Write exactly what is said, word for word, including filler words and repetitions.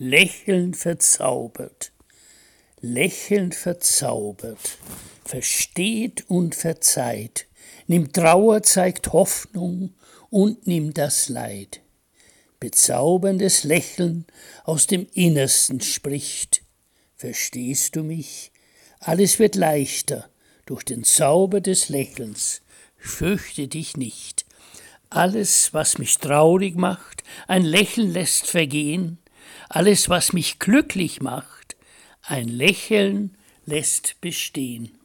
Lächeln verzaubert, Lächeln verzaubert, versteht und verzeiht, nimmt Trauer, zeigt Hoffnung und nimmt das Leid. Bezauberndes Lächeln aus dem Innersten spricht. Verstehst du mich? Alles wird leichter durch den Zauber des Lächelns. Fürchte dich nicht. Alles, was mich traurig macht, ein Lächeln lässt vergehen. Alles, was mich glücklich macht, ein Lächeln lässt bestehen.